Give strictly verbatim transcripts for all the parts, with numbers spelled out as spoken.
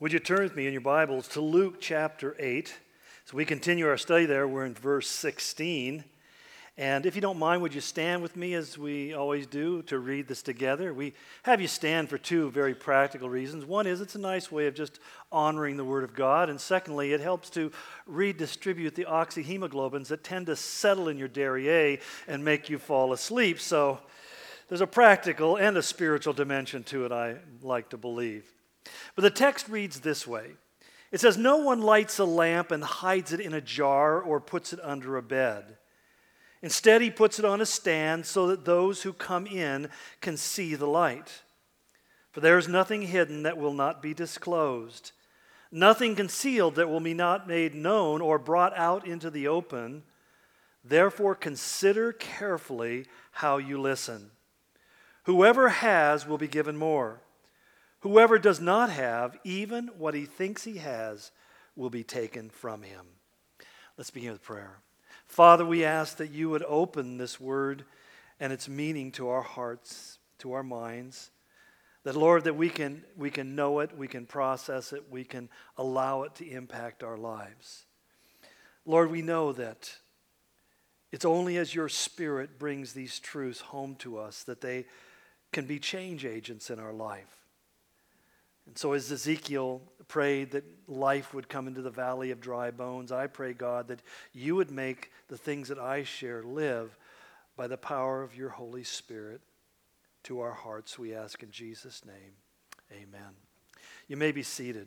Would you turn with me in your Bibles to Luke chapter eight? So we continue our study there. We're in verse sixteen. And if you don't mind, would you stand with me as we always do to read this together? We have you stand for two very practical reasons. One is it's a nice way of just honoring the Word of God. And secondly, it helps to redistribute the oxyhemoglobins that tend to settle in your derriere and make you fall asleep. So there's a practical and a spiritual dimension to it, I like to believe. But the text reads this way. It says, "No one lights a lamp and hides it in a jar or puts it under a bed. Instead, he puts it on a stand so that those who come in can see the light. For there is nothing hidden that will not be disclosed, nothing concealed that will be not made known or brought out into the open. Therefore, consider carefully how you listen. Whoever has will be given more. Whoever does not have, even what he thinks he has, will be taken from him." Let's begin with prayer. Father, we ask that you would open this word and its meaning to our hearts, to our minds. That, Lord, that we can, we can know it, we can process it, we can allow it to impact our lives. Lord, we know that it's only as your Spirit brings these truths home to us that they can be change agents in our life. And so as Ezekiel prayed that life would come into the valley of dry bones, I pray, God, that you would make the things that I share live by the power of your Holy Spirit to our hearts, we ask in Jesus' name. Amen. You may be seated.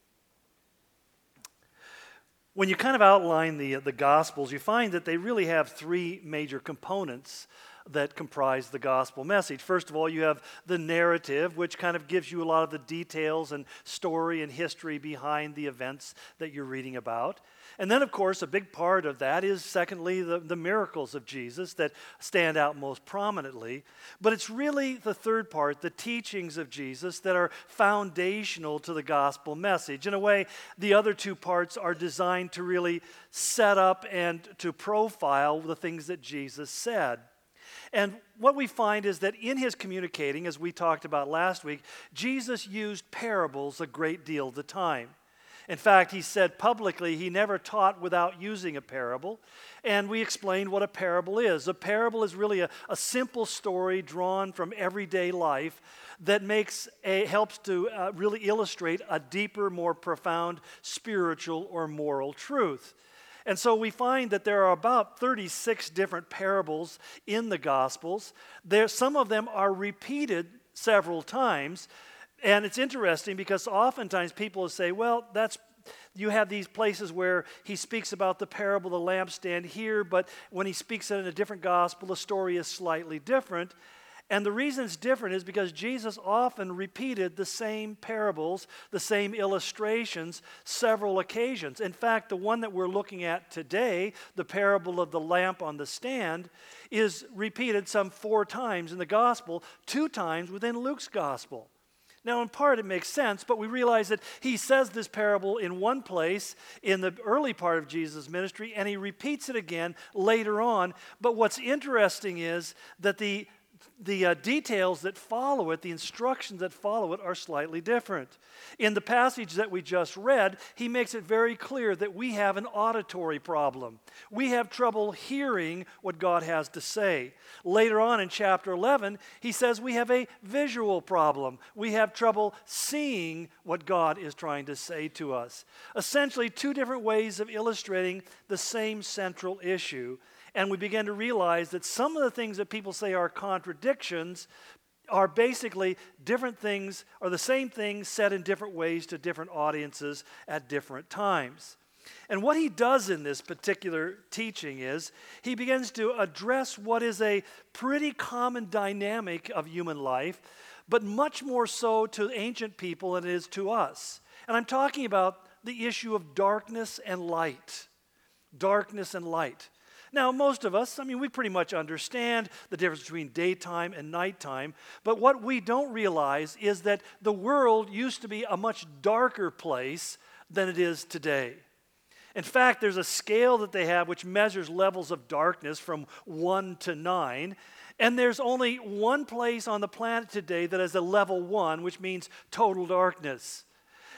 When you kind of outline the, the Gospels, you find that they really have three major components that comprise the gospel message. First of all, you have the narrative, which kind of gives you a lot of the details and story and history behind the events that you're reading about. And then, of course, a big part of that is, secondly, the, the miracles of Jesus that stand out most prominently. But it's really the third part, the teachings of Jesus, that are foundational to the gospel message. In a way, the other two parts are designed to really set up and to profile the things that Jesus said. And what we find is that in his communicating, as we talked about last week, Jesus used parables a great deal of the time. In fact, he said publicly he never taught without using a parable. And we explained what a parable is. A parable is really a, a simple story drawn from everyday life that makes a, helps to uh, really illustrate a deeper, more profound spiritual or moral truth. And so we find that there are about thirty-six different parables in the Gospels. There, some of them are repeated several times. And it's interesting because oftentimes people will say, well, that's you have these places where he speaks about the parable of the lampstand here, but when he speaks it in a different gospel, the story is slightly different. And the reason it's different is because Jesus often repeated the same parables, the same illustrations, several occasions. In fact, the one that we're looking at today, the parable of the lamp on the stand, is repeated some four times in the gospel, two times within Luke's gospel. Now, in part, it makes sense, but we realize that he says this parable in one place in the early part of Jesus' ministry, and he repeats it again later on. But what's interesting is that the The uh, details that follow it, the instructions that follow it, are slightly different. In the passage that we just read, he makes it very clear that we have an auditory problem. We have trouble hearing what God has to say. Later on in chapter eleven, he says we have a visual problem. We have trouble seeing what God is trying to say to us. Essentially, two different ways of illustrating the same central issue. And we begin to realize that some of the things that people say are contradictions are basically different things, or the same things said in different ways to different audiences at different times. And what he does in this particular teaching is he begins to address what is a pretty common dynamic of human life, but much more so to ancient people than it is to us. And I'm talking about the issue of darkness and light. Darkness and light. Now, most of us, I mean, we pretty much understand the difference between daytime and nighttime, but what we don't realize is that the world used to be a much darker place than it is today. In fact, there's a scale that they have which measures levels of darkness from one to nine, and there's only one place on the planet today that is a level one, which means total darkness.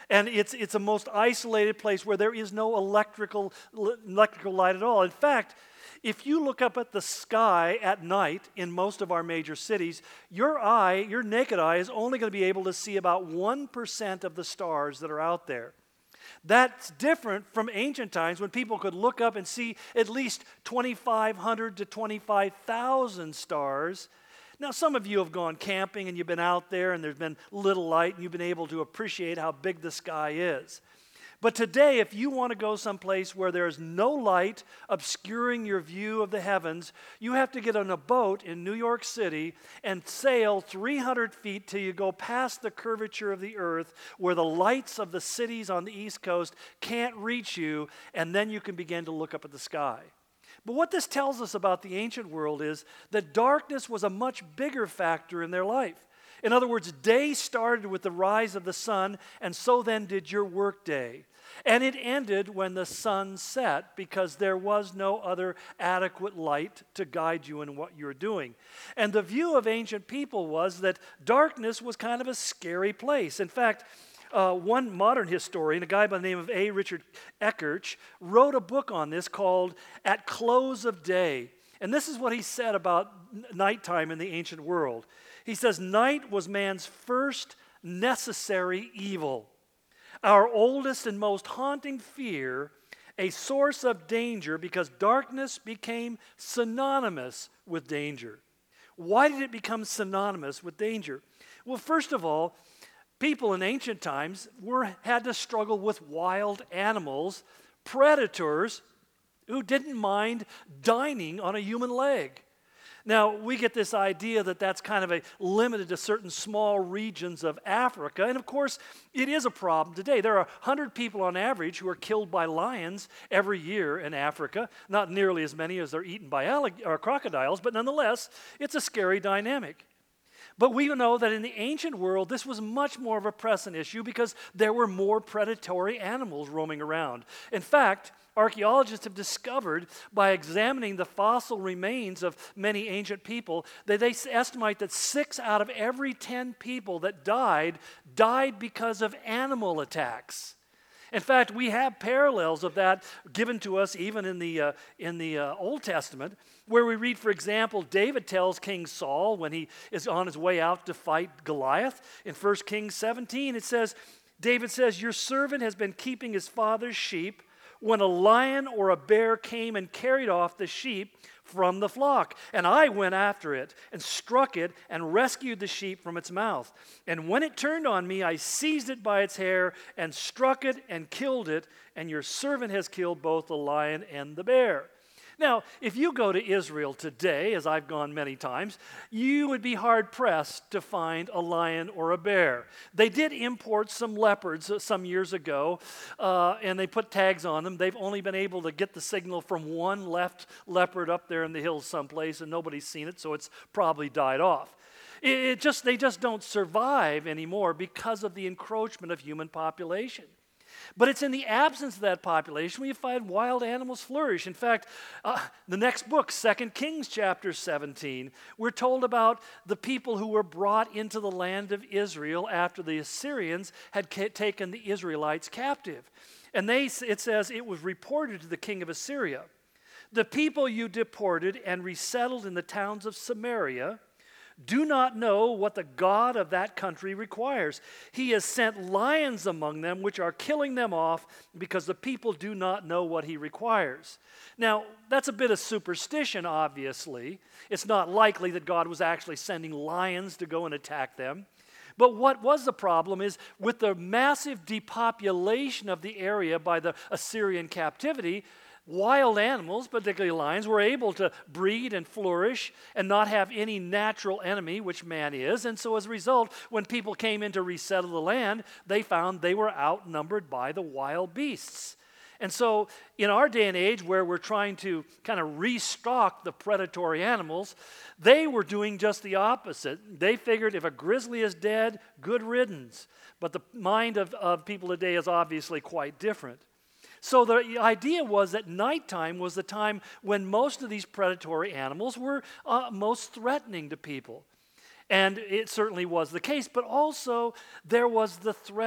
And it's, it's a most isolated place where there is no electrical, electrical light at all. In fact, if you look up at the sky at night in most of our major cities, your eye, your naked eye, is only going to be able to see about one percent of the stars that are out there. That's different from ancient times when people could look up and see at least twenty-five hundred to twenty-five thousand stars. Now, some of you have gone camping and you've been out there and there's been little light and you've been able to appreciate how big the sky is. But today, if you want to go someplace where there's no light obscuring your view of the heavens, you have to get on a boat in New York City and sail three hundred feet till you go past the curvature of the earth where the lights of the cities on the East Coast can't reach you, and then you can begin to look up at the sky. But what this tells us about the ancient world is that darkness was a much bigger factor in their life. In other words, day started with the rise of the sun, and so then did your workday. And it ended when the sun set because there was no other adequate light to guide you in what you're doing. And the view of ancient people was that darkness was kind of a scary place. In fact, Uh, one modern historian, a guy by the name of A. Richard Eckerch, wrote a book on this called At Close of Day. And this is what he said about nighttime in the ancient world. He says, "Night was man's first necessary evil, our oldest and most haunting fear, a source of danger because darkness became synonymous with danger." Why did it become synonymous with danger? Well, first of all, people in ancient times were, had to struggle with wild animals, predators who didn't mind dining on a human leg. Now, we get this idea that that's kind of a limited to certain small regions of Africa, and of course, it is a problem today. There are one hundred people on average who are killed by lions every year in Africa, not nearly as many as are eaten by allig- or crocodiles, but nonetheless, it's a scary dynamic. But we know that in the ancient world, this was much more of a pressing issue because there were more predatory animals roaming around. In fact, archaeologists have discovered by examining the fossil remains of many ancient people that they estimate that six out of every ten people that died, died because of animal attacks. In fact, we have parallels of that given to us even in the, uh, in the uh, Old Testament, where we read, for example, David tells King Saul when he is on his way out to fight Goliath. In First Kings seventeen, it says, David says, "Your servant has been keeping his father's sheep when a lion or a bear came and carried off the sheep from the flock. And I went after it and struck it and rescued the sheep from its mouth. And when it turned on me, I seized it by its hair and struck it and killed it. And your servant has killed both the lion and the bear." Now, if you go to Israel today, as I've gone many times, you would be hard-pressed to find a lion or a bear. They did import some leopards some years ago, uh, and they put tags on them. They've only been able to get the signal from one left leopard up there in the hills someplace, and nobody's seen it, so it's probably died off. It, it just, they just don't survive anymore because of the encroachment of human population. But it's in the absence of that population where you find wild animals flourish. In fact, uh, the next book, Second Kings chapter seventeen, we're told about the people who were brought into the land of Israel after the Assyrians had ca- taken the Israelites captive. And they, it says, it was reported to the king of Assyria, "The people you deported and resettled in the towns of Samaria do not know what the God of that country requires. He has sent lions among them, which are killing them off because the people do not know what he requires." Now, that's a bit of superstition, obviously. It's not likely that God was actually sending lions to go and attack them. But what was the problem is with the massive depopulation of the area by the Assyrian captivity, wild animals, particularly lions, were able to breed and flourish and not have any natural enemy, which man is. And so as a result, when people came in to resettle the land, they found they were outnumbered by the wild beasts. And so in our day and age where we're trying to kind of restock the predatory animals, they were doing just the opposite. They figured if a grizzly is dead, good riddance. But the mind of, of people today is obviously quite different. So the idea was that nighttime was the time when most of these predatory animals were uh, most threatening to people. And it certainly was the case, but also there was the threat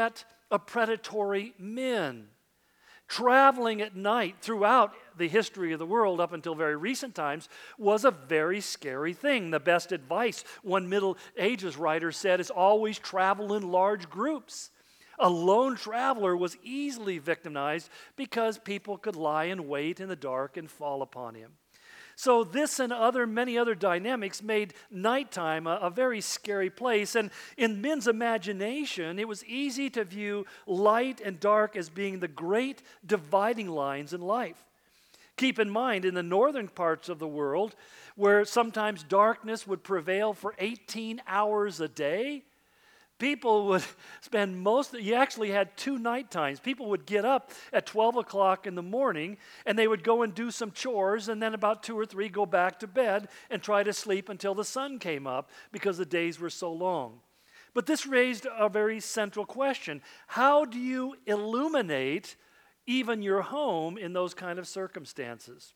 of predatory men. Traveling at night throughout the history of the world up until very recent times was a very scary thing. The best advice, one Middle Ages writer said, is always travel in large groups. A lone traveler was easily victimized because people could lie in wait in the dark and fall upon him. So this and other many other dynamics made nighttime a, a very scary place. And in men's imagination, it was easy to view light and dark as being the great dividing lines in life. Keep in mind, in the northern parts of the world, where sometimes darkness would prevail for eighteen hours a day, people would spend most, you actually had two night times. People would get up at twelve o'clock in the morning and they would go and do some chores, and then about two or three go back to bed and try to sleep until the sun came up because the days were so long. But this raised a very central question. How do you illuminate even your home in those kind of circumstances?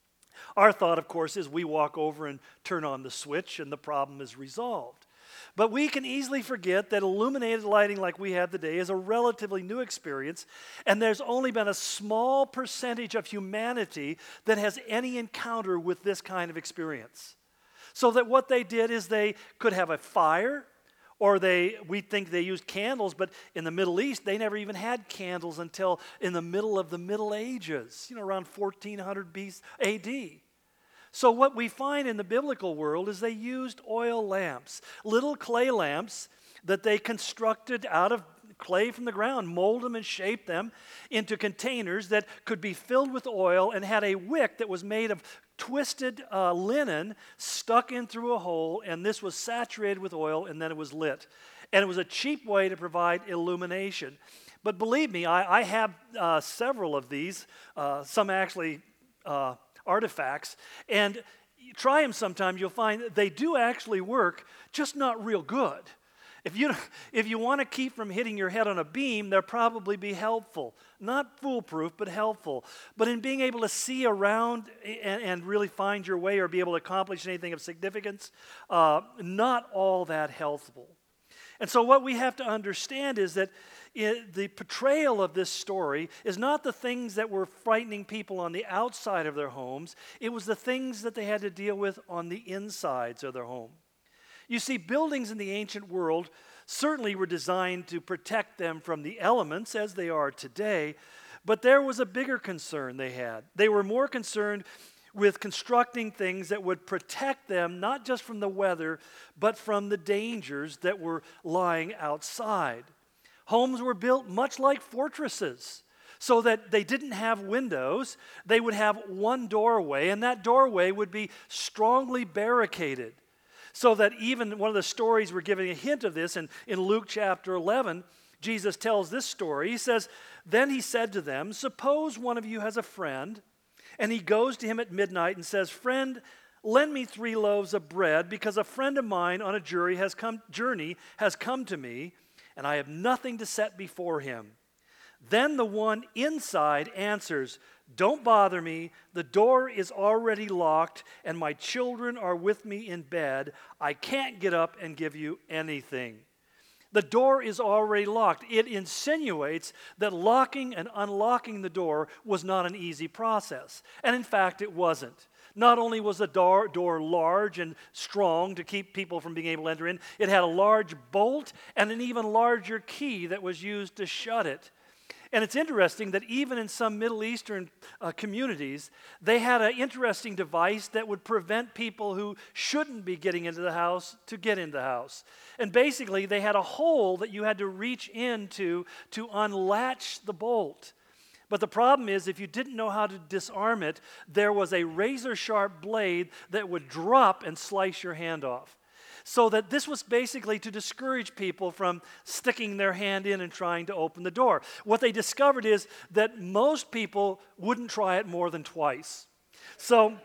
Our thought, of course, is we walk over and turn on the switch and the problem is resolved. But we can easily forget that illuminated lighting like we have today is a relatively new experience, and there's only been a small percentage of humanity that has any encounter with this kind of experience. So that what they did is they could have a fire, or they, we think they used candles, but in the Middle East, they never even had candles until in the middle of the Middle Ages, you know, around fourteen hundred A D. So what we find in the biblical world is they used oil lamps, little clay lamps that they constructed out of clay from the ground, mold them and shape them into containers that could be filled with oil and had a wick that was made of twisted uh, linen stuck in through a hole, and this was saturated with oil and then it was lit. And it was a cheap way to provide illumination. But believe me, I, I have uh, several of these, uh, some actually uh, artifacts, and try them sometime. You'll find they do actually work, just not real good. If you, if you want to keep from hitting your head on a beam, they'll probably be helpful. Not foolproof, but helpful. But in being able to see around and, and really find your way or be able to accomplish anything of significance, uh, not all that helpful. And so what we have to understand is that it, the portrayal of this story is not the things that were frightening people on the outside of their homes. It was the things that they had to deal with on the insides of their home. You see, buildings in the ancient world certainly were designed to protect them from the elements as they are today, but there was a bigger concern they had. They were more concerned with constructing things that would protect them not just from the weather, but from the dangers that were lying outside. Homes were built much like fortresses, so that they didn't have windows. They would have one doorway, and that doorway would be strongly barricaded. So that even one of the stories, we're giving a hint of this in, in Luke chapter eleven, Jesus tells this story. He says, "Then he said to them, suppose one of you has a friend, and he goes to him at midnight and says, 'Friend, lend me three loaves of bread, because a friend of mine on a journey has come, journey has come to me, and I have nothing to set before him.' Then the one inside answers, 'Don't bother me. The door is already locked, and my children are with me in bed. I can't get up and give you anything.'" The door is already locked. It insinuates that locking and unlocking the door was not an easy process. And in fact, it wasn't. Not only was the door, door large and strong to keep people from being able to enter in, it had a large bolt and an even larger key that was used to shut it. And it's interesting that even in some Middle Eastern uh, communities, they had an interesting device that would prevent people who shouldn't be getting into the house to get into the house. And basically, they had a hole that you had to reach into to unlatch the bolt. But the problem is, if you didn't know how to disarm it, there was a razor-sharp blade that would drop and slice your hand off. So that this was basically to discourage people from sticking their hand in and trying to open the door. What they discovered is that most people wouldn't try it more than twice. So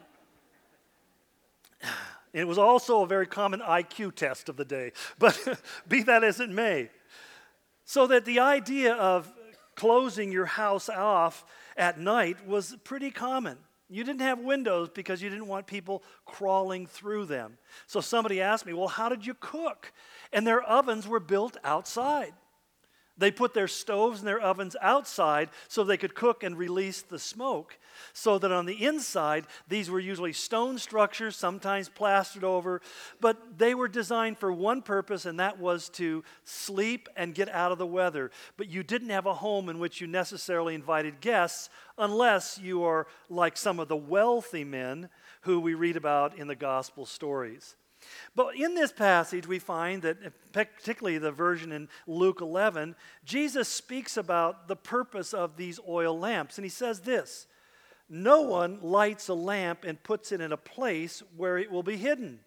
it was also a very common I Q test of the day, but be that as it may. So that the idea of closing your house off at night was pretty common. You didn't have windows because you didn't want people crawling through them. So somebody asked me, well, how did you cook? And their ovens were built outside. They put their stoves and their ovens outside so they could cook and release the smoke. So that on the inside, these were usually stone structures, sometimes plastered over, but they were designed for one purpose, and that was to sleep and get out of the weather. But you didn't have a home in which you necessarily invited guests unless you are like some of the wealthy men who we read about in the gospel stories. But in this passage, we find that, particularly the version in Luke eleven, Jesus speaks about the purpose of these oil lamps. And he says this, "No one lights a lamp and puts it in a place where it will be hidden,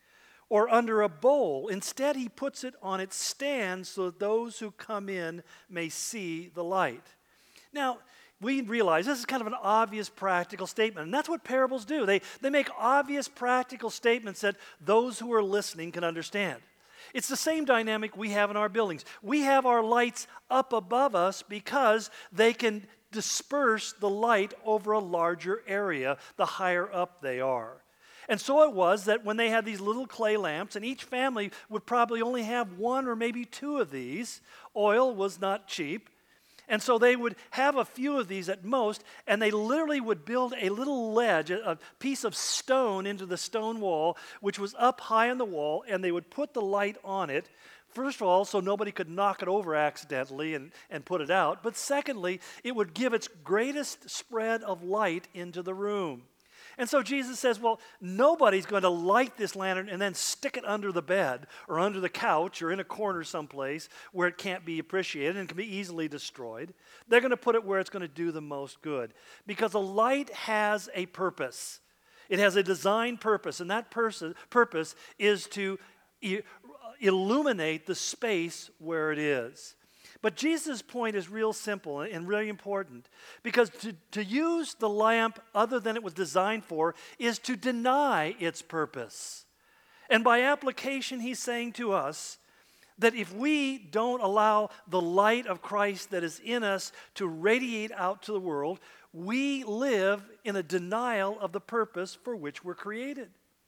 or under a bowl. Instead, he puts it on its stand so that those who come in may see the light." Now, we realize this is kind of an obvious practical statement, and that's what parables do. They, they make obvious practical statements that those who are listening can understand. It's the same dynamic we have in our buildings. We have our lights up above us because they can disperse the light over a larger area the higher up they are. And so it was that when they had these little clay lamps, and each family would probably only have one or maybe two of these, oil was not cheap. And so they would have a few of these at most, and they literally would build a little ledge, a piece of stone into the stone wall, which was up high on the wall, and they would put the light on it, first of all, so nobody could knock it over accidentally and, and put it out. But secondly, it would give its greatest spread of light into the room. And so Jesus says, well, nobody's going to light this lantern and then stick it under the bed or under the couch or in a corner someplace where it can't be appreciated and can be easily destroyed. They're going to put it where it's going to do the most good. Because a light has a purpose. It has a design purpose, and that pers- purpose is to i- illuminate the space where it is. But Jesus' point is real simple and really important, because to, to use the lamp other than it was designed for is to deny its purpose. And by application, he's saying to us that if we don't allow the light of Christ that is in us to radiate out to the world, we live in a denial of the purpose for which we're created.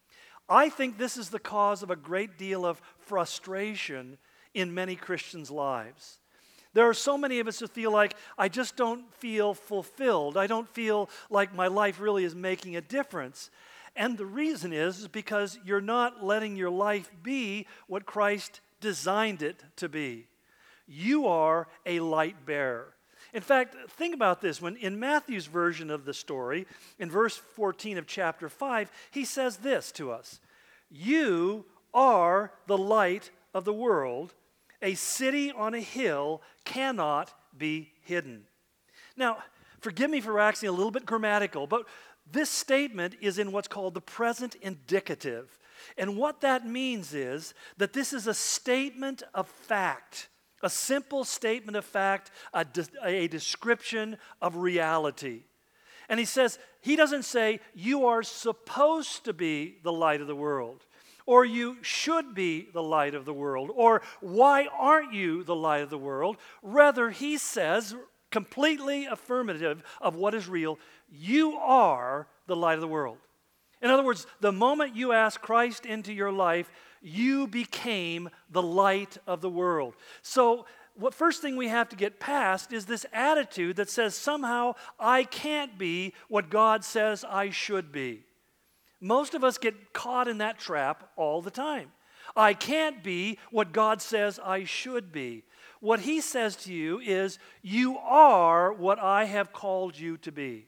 I think this is the cause of a great deal of frustration in many Christians' lives. There are so many of us who feel like, I just don't feel fulfilled. I don't feel like my life really is making a difference. And the reason is, is because you're not letting your life be what Christ designed it to be. You are a light bearer. In fact, think about this. When in Matthew's version of the story, in verse fourteen of chapter five, he says this to us, "You are the light of the world. A city on a hill cannot be hidden." Now, forgive me for waxing a little bit grammatical, but this statement is in what's called the present indicative. And what that means is that this is a statement of fact, a simple statement of fact, a, de- a description of reality. And he says, he doesn't say, you are supposed to be the light of the world, or you should be the light of the world, or why aren't you the light of the world? Rather, he says, completely affirmative of what is real, you are the light of the world. In other words, the moment you ask Christ into your life, you became the light of the world. So, what first thing we have to get past is this attitude that says somehow I can't be what God says I should be. Most of us get caught in that trap all the time. I can't be what God says I should be. What he says to you is, you are what I have called you to be.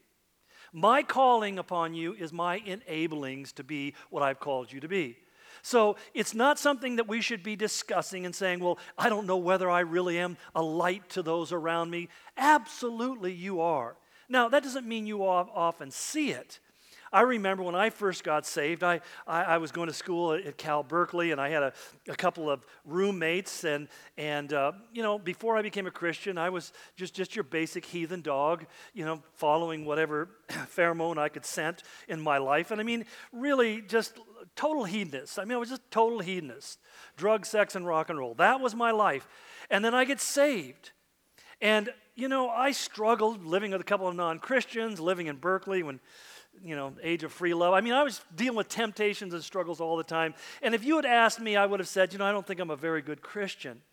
My calling upon you is my enablings to be what I've called you to be. So it's not something that we should be discussing and saying, well, I don't know whether I really am a light to those around me. Absolutely you are. Now, that doesn't mean you often see it. I remember when I first got saved, I, I, I was going to school at, at Cal Berkeley, and I had a, a couple of roommates, and, and uh, you know, before I became a Christian, I was just, just your basic heathen dog, you know, following whatever pheromone I could scent in my life, and I mean, really just total hedonist. I mean, I was just total hedonist. Drugs, sex, and rock and roll. That was my life. And then I get saved, and, you know, I struggled living with a couple of non-Christians, living in Berkeley when, you know, age of free love. I mean, I was dealing with temptations and struggles all the time. And if you had asked me, I would have said, you know, I don't think I'm a very good Christian.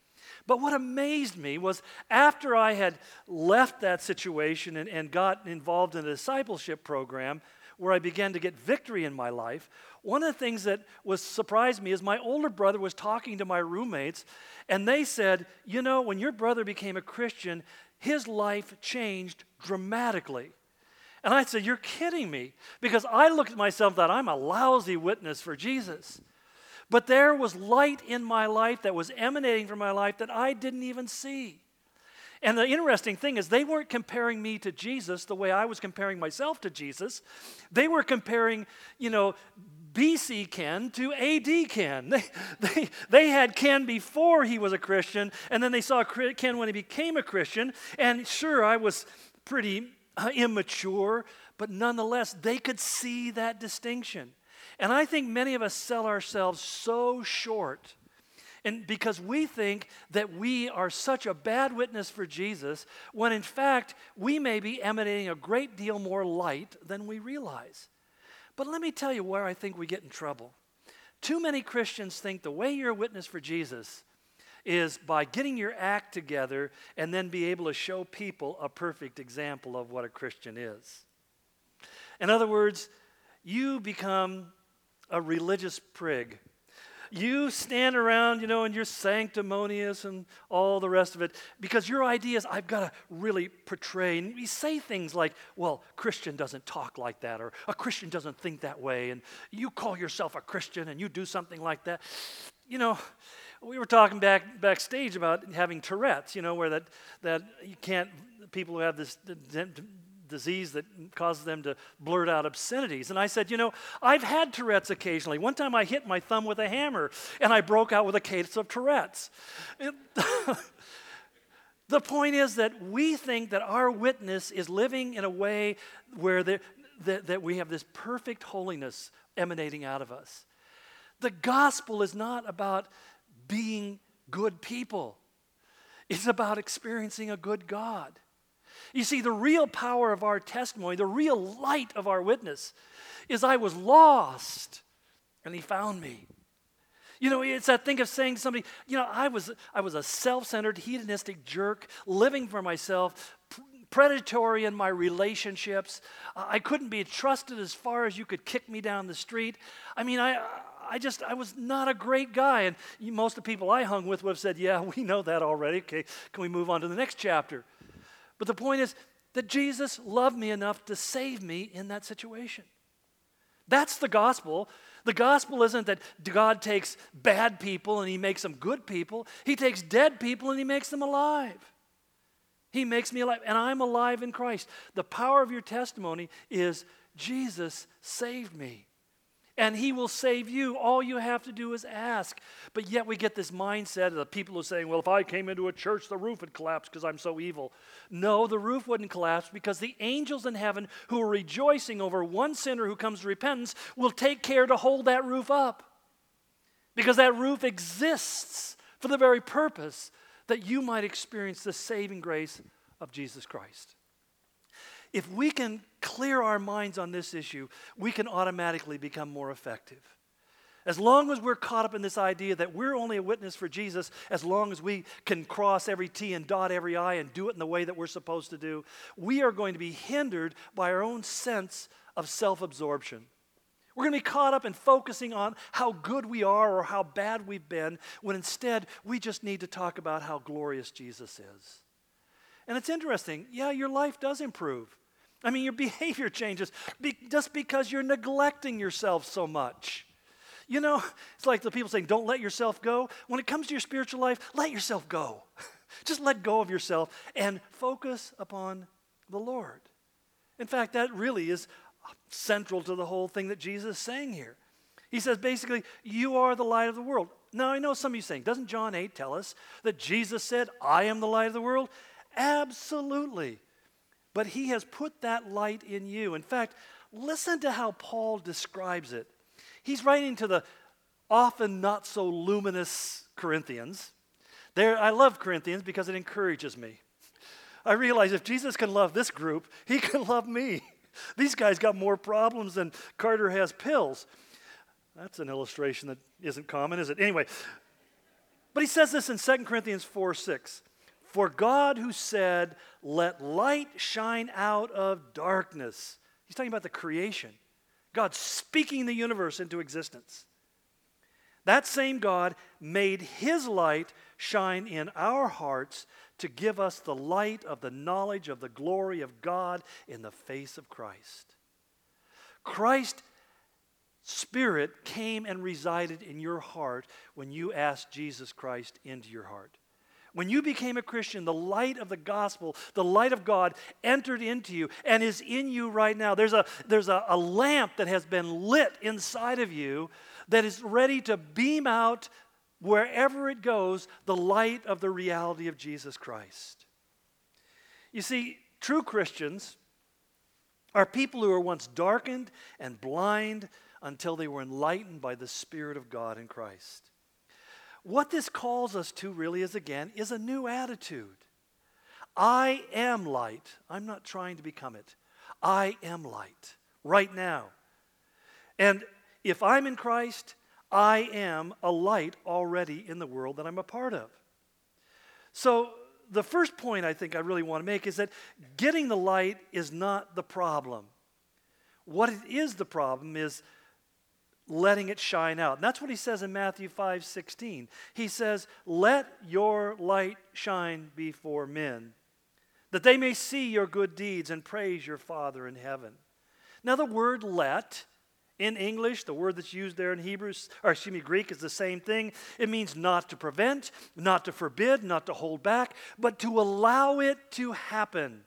But what amazed me was after I had left that situation and, and got involved in a discipleship program where I began to get victory in my life, one of the things that was surprised me is my older brother was talking to my roommates, and they said, you know, when your brother became a Christian, his life changed dramatically. And I said, you're kidding me, because I looked at myself and thought, I'm a lousy witness for Jesus. But there was light in my life that was emanating from my life that I didn't even see. And the interesting thing is they weren't comparing me to Jesus the way I was comparing myself to Jesus. They were comparing, you know, B C Ken to A D Ken. They, they, they had Ken before he was a Christian, and then they saw Ken when he became a Christian. And sure, I was pretty uh, immature, but nonetheless, they could see that distinction. And I think many of us sell ourselves so short, and because we think that we are such a bad witness for Jesus, when in fact we may be emanating a great deal more light than we realize. But let me tell you where I think we get in trouble. Too many Christians think the way you're a witness for Jesus is by getting your act together and then be able to show people a perfect example of what a Christian is. In other words, you become a religious prig. You stand around, you know, and you're sanctimonious and all the rest of it because your idea is, I've got to really portray. And we say things like, well, Christian doesn't talk like that, or a Christian doesn't think that way, and you call yourself a Christian and you do something like that. You know, we were talking back backstage about having Tourette's, you know, where that, that you can't, people who have this disease that causes them to blurt out obscenities. And I said, you know, I've had Tourette's occasionally. One time I hit my thumb with a hammer, and I broke out with a case of Tourette's. It, the point is that we think that our witness is living in a way where there, that, that we have this perfect holiness emanating out of us. The gospel is not about being good people. It's about experiencing a good God. You see, the real power of our testimony, the real light of our witness, is I was lost, and he found me. You know, it's that thing of saying to somebody, you know, I was I was a self-centered, hedonistic jerk, living for myself, pr- predatory in my relationships. Uh, I couldn't be trusted as far as you could kick me down the street. I mean, I I just, I was not a great guy. And you, most of the people I hung with would have said, yeah, we know that already. Okay, can we move on to the next chapter? But the point is that Jesus loved me enough to save me in that situation. That's the gospel. The gospel isn't that God takes bad people and he makes them good people. He takes dead people and he makes them alive. He makes me alive, and I'm alive in Christ. The power of your testimony is Jesus saved me. And he will save you. All you have to do is ask. But yet we get this mindset of the people who are saying, well, if I came into a church, the roof would collapse because I'm so evil. No, the roof wouldn't collapse because the angels in heaven who are rejoicing over one sinner who comes to repentance will take care to hold that roof up. Because that roof exists for the very purpose that you might experience the saving grace of Jesus Christ. If we can clear our minds on this issue, we can automatically become more effective. As long as we're caught up in this idea that we're only a witness for Jesus, as long as we can cross every T and dot every I and do it in the way that we're supposed to do, we are going to be hindered by our own sense of self-absorption. We're going to be caught up in focusing on how good we are or how bad we've been, when instead we just need to talk about how glorious Jesus is. And it's interesting, yeah, your life does improve. I mean, your behavior changes be, just because you're neglecting yourself so much. You know, it's like the people saying, don't let yourself go. When it comes to your spiritual life, let yourself go. Just let go of yourself and focus upon the Lord. In fact, that really is central to the whole thing that Jesus is saying here. He says, basically, you are the light of the world. Now, I know some of you saying, doesn't John eight tell us that Jesus said, I am the light of the world? Absolutely. But he has put that light in you. In fact, listen to how Paul describes it. He's writing to the often not so luminous Corinthians. There, I love Corinthians because it encourages me. I realize if Jesus can love this group, he can love me. These guys got more problems than Carter has pills. That's an illustration that isn't common, is it? Anyway, But he says this in Second Corinthians four six. For God who said, let light shine out of darkness. He's talking about the creation. God speaking the universe into existence. That same God made his light shine in our hearts to give us the light of the knowledge of the glory of God in the face of Christ. Christ's Spirit came and resided in your heart when you asked Jesus Christ into your heart. When you became a Christian, the light of the gospel, the light of God entered into you and is in you right now. There's a, there's a, a lamp that has been lit inside of you that is ready to beam out wherever it goes the light of the reality of Jesus Christ. You see, true Christians are people who were once darkened and blind until they were enlightened by the Spirit of God in Christ. What this calls us to really is, again, is a new attitude. I am light. I'm not trying to become it. I am light right now. And if I'm in Christ, I am a light already in the world that I'm a part of. So the first point I think I really want to make is that getting the light is not the problem. What it is the problem is letting it shine out. And that's what he says in Matthew five sixteen. He says, let your light shine before men, that they may see your good deeds and praise your Father in heaven. Now the word let, in English, the word that's used there in Hebrews, or excuse me, Greek, is the same thing. It means not to prevent, not to forbid, not to hold back, but to allow it to happen.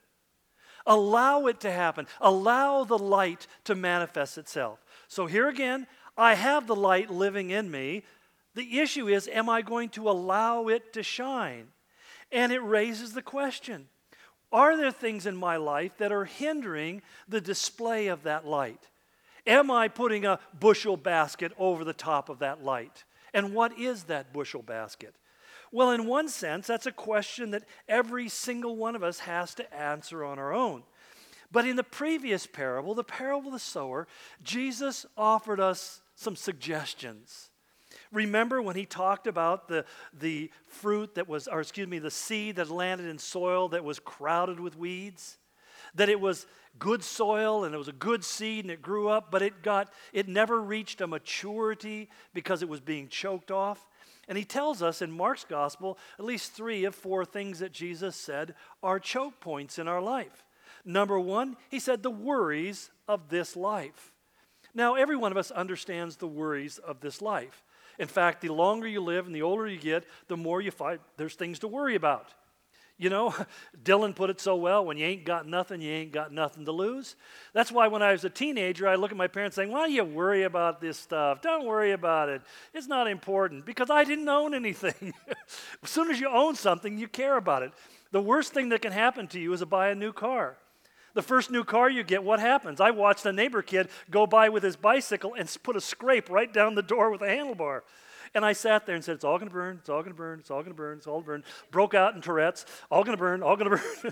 Allow it to happen. Allow the light to manifest itself. So here again, I have the light living in me. The issue is, am I going to allow it to shine? And it raises the question, are there things in my life that are hindering the display of that light? Am I putting a bushel basket over the top of that light? And what is that bushel basket? Well, in one sense, that's a question that every single one of us has to answer on our own. But in the previous parable, the parable of the sower, Jesus offered us some suggestions. Remember when he talked about the, the fruit that was, or excuse me, the seed that landed in soil that was crowded with weeds? That it was good soil and it was a good seed and it grew up, but it got, it never reached a maturity because it was being choked off. And he tells us in Mark's gospel, at least three of four things that Jesus said are choke points in our life. Number one, he said the worries of this life. Now, every one of us understands the worries of this life. In fact, the longer you live and the older you get, the more you find there's things to worry about. You know, Dylan put it so well, when you ain't got nothing, you ain't got nothing to lose. That's why when I was a teenager, I look at my parents saying, why do you worry about this stuff? Don't worry about it. It's not important, because I didn't own anything. As soon as you own something, you care about it. The worst thing that can happen to you is to buy a new car. The first new car you get, what happens? I watched a neighbor kid go by with his bicycle and put a scrape right down the door with a handlebar. And I sat there and said, it's all going to burn, it's all going to burn, it's all going to burn, it's all going to burn. Broke out in Tourette's, all going to burn, all going to burn.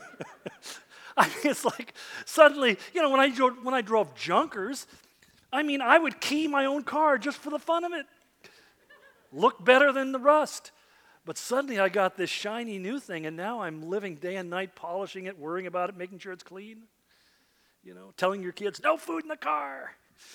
I mean, it's like suddenly, you know, when I, drove, when I drove junkers, I mean, I would key my own car just for the fun of it. Looked better than the rust. But suddenly I got this shiny new thing, and now I'm living day and night polishing it, worrying about it, making sure it's clean. You know, telling your kids, no food in the car.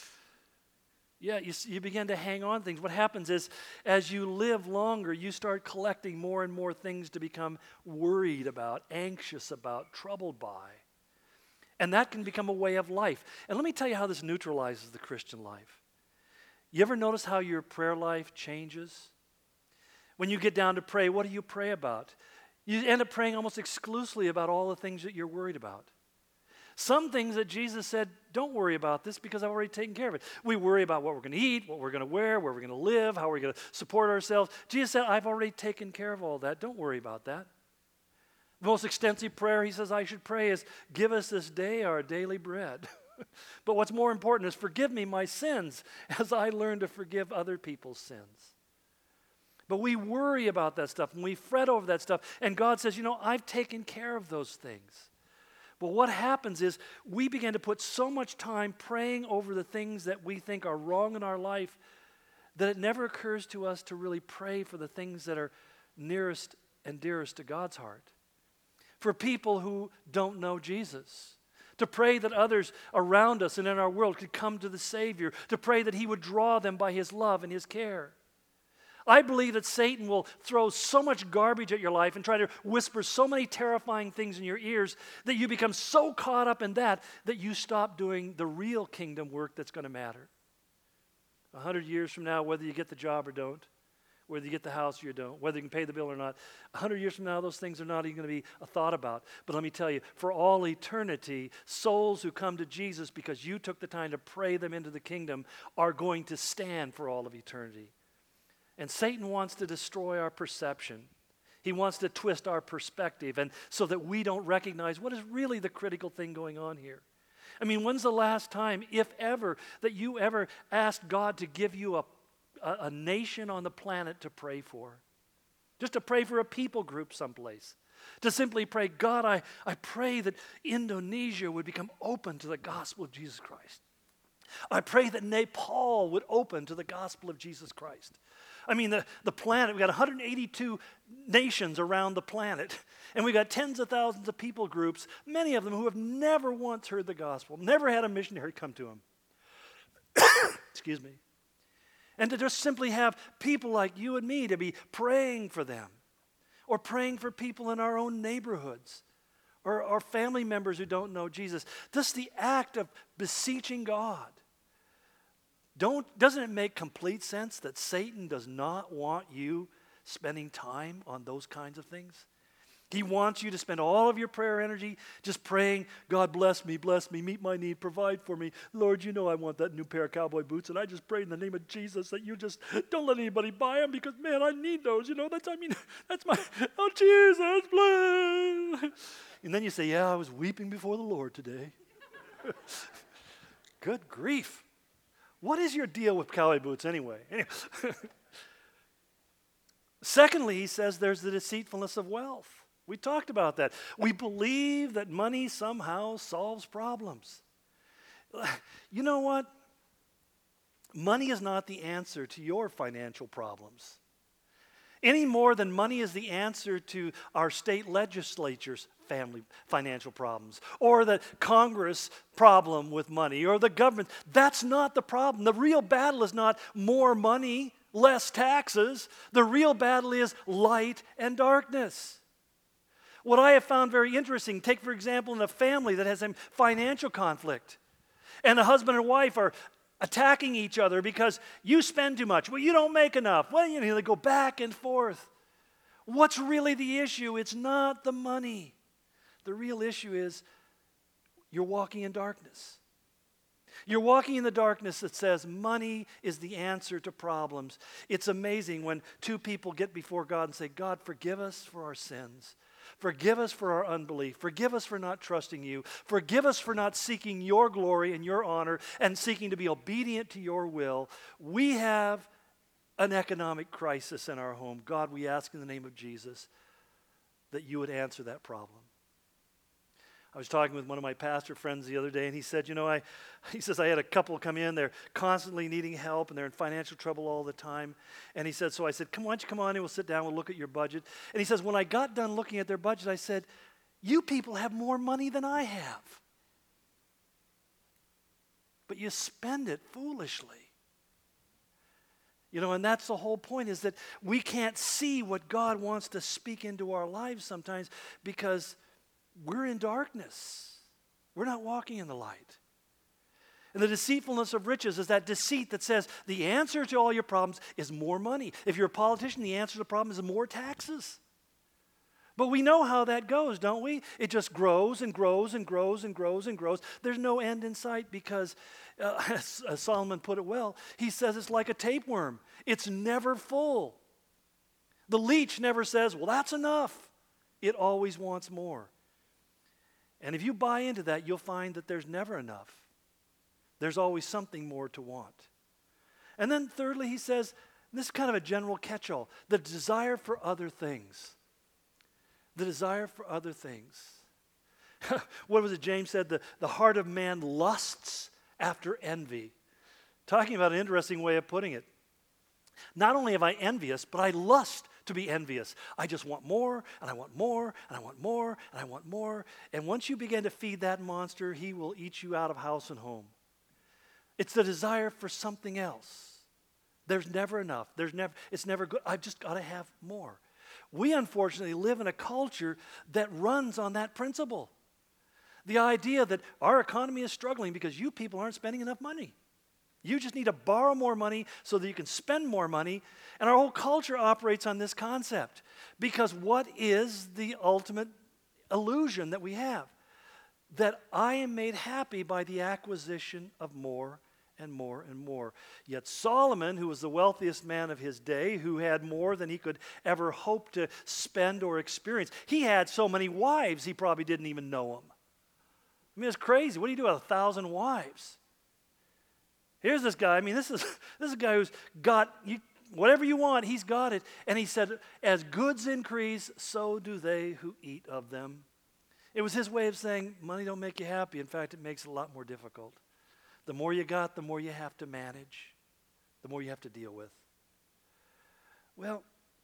Yeah, you, you begin to hang on to things. What happens is, as you live longer, you start collecting more and more things to become worried about, anxious about, troubled by. And that can become a way of life. And let me tell you how this neutralizes the Christian life. You ever notice how your prayer life changes? When you get down to pray, what do you pray about? You end up praying almost exclusively about all the things that you're worried about. Some things that Jesus said, don't worry about this because I've already taken care of it. We worry about what we're going to eat, what we're going to wear, where we're going to live, how we're going to support ourselves. Jesus said, I've already taken care of all that. Don't worry about that. The most extensive prayer he says I should pray is, give us this day our daily bread. But what's more important is, forgive me my sins as I learn to forgive other people's sins. But we worry about that stuff and we fret over that stuff. And God says, you know, I've taken care of those things. But what happens is we begin to put so much time praying over the things that we think are wrong in our life that it never occurs to us to really pray for the things that are nearest and dearest to God's heart. For people who don't know Jesus. To pray that others around us and in our world could come to the Savior. To pray that He would draw them by His love and His care. I believe that Satan will throw so much garbage at your life and try to whisper so many terrifying things in your ears that you become so caught up in that that you stop doing the real kingdom work that's going to matter. A hundred years from now, whether you get the job or don't, whether you get the house or you don't, whether you can pay the bill or not, a hundred years from now, those things are not even going to be a thought about. But let me tell you, for all eternity, souls who come to Jesus because you took the time to pray them into the kingdom are going to stand for all of eternity. And Satan wants to destroy our perception. He wants to twist our perspective, and so that we don't recognize what is really the critical thing going on here. I mean, when's the last time, if ever, that you ever asked God to give you a, a, a nation on the planet to pray for? Just to pray for a people group someplace. To simply pray, God, I, I pray that Indonesia would become open to the gospel of Jesus Christ. I pray that Nepal would open to the gospel of Jesus Christ. I mean, the, the planet, we've got one hundred eighty-two nations around the planet, and we've got tens of thousands of people groups, many of them who have never once heard the gospel, never had a missionary come to them. Excuse me. And to just simply have people like you and me to be praying for them, or praying for people in our own neighborhoods, or our family members who don't know Jesus. Just the act of beseeching God. Don't, doesn't it make complete sense that Satan does not want you spending time on those kinds of things? He wants you to spend all of your prayer energy just praying, God bless me, bless me, meet my need, provide for me. Lord, you know I want that new pair of cowboy boots, and I just pray in the name of Jesus that you just don't let anybody buy them because, man, I need those. You know, that's, I mean, that's my, oh, Jesus, bless. And then you say, yeah, I was weeping before the Lord today. Good grief. What is your deal with cowboy boots anyway? Anyway. Secondly, he says there's the deceitfulness of wealth. We talked about that. We believe that money somehow solves problems. You know what? Money is not the answer to your financial problems. Any more than money is the answer to our state legislature's family financial problems, or the Congress problem with money, or the government. That's not the problem. The real battle is not more money, less taxes. The real battle is light and darkness. What I have found very interesting, take for example in a family that has a financial conflict, and a husband and wife are attacking each other because you spend too much. Well, you don't make enough. Well, you know, they go back and forth. What's really the issue? It's not the money. The real issue is you're walking in darkness. You're walking in the darkness that says money is the answer to problems. It's amazing when two people get before God and say, God, forgive us for our sins. Forgive us for our unbelief. Forgive us for not trusting you. Forgive us for not seeking your glory and your honor and seeking to be obedient to your will. We have an economic crisis in our home. God, we ask in the name of Jesus that you would answer that problem. I was talking with one of my pastor friends the other day, and he said, you know, I, he says, I had a couple come in, they're constantly needing help, and they're in financial trouble all the time. And he said, so I said, come, why don't you come on in, we'll sit down, we'll look at your budget. And he says, when I got done looking at their budget, I said, you people have more money than I have. But you spend it foolishly. You know, and that's the whole point, is that we can't see what God wants to speak into our lives sometimes because we're in darkness. We're not walking in the light. And the deceitfulness of riches is that deceit that says the answer to all your problems is more money. If you're a politician, the answer to the problem is more taxes. But we know how that goes, don't we? It just grows and grows and grows and grows and grows. There's no end in sight because, uh, as, as Solomon put it well, he says it's like a tapeworm. It's never full. The leech never says, well, that's enough. It always wants more. And if you buy into that, you'll find that there's never enough. There's always something more to want. And then thirdly, he says, this is kind of a general catch-all, the desire for other things. The desire for other things. What was it James said? The, the heart of man lusts after envy. Talking about an interesting way of putting it. Not only am I envious, but I lust to be envious. I just want more, and I want more, and I want more, and I want more. And once you begin to feed that monster, he will eat you out of house and home. It's the desire for something else. There's never enough. There's never, it's never good. I've just got to have more. We unfortunately live in a culture that runs on that principle. The idea that our economy is struggling because you people aren't spending enough money. You just need to borrow more money so that you can spend more money. And our whole culture operates on this concept. Because what is the ultimate illusion that we have? That I am made happy by the acquisition of more and more and more. Yet Solomon, who was the wealthiest man of his day, who had more than he could ever hope to spend or experience, he had so many wives he probably didn't even know them. I mean, it's crazy. What do you do with a thousand wives? Here's this guy. I mean, this is this is a guy who's got you, whatever you want, he's got it. And he said, as goods increase, so do they who eat of them. It was his way of saying, money don't make you happy. In fact, it makes it a lot more difficult. The more you got, the more you have to manage, the more you have to deal with. Well,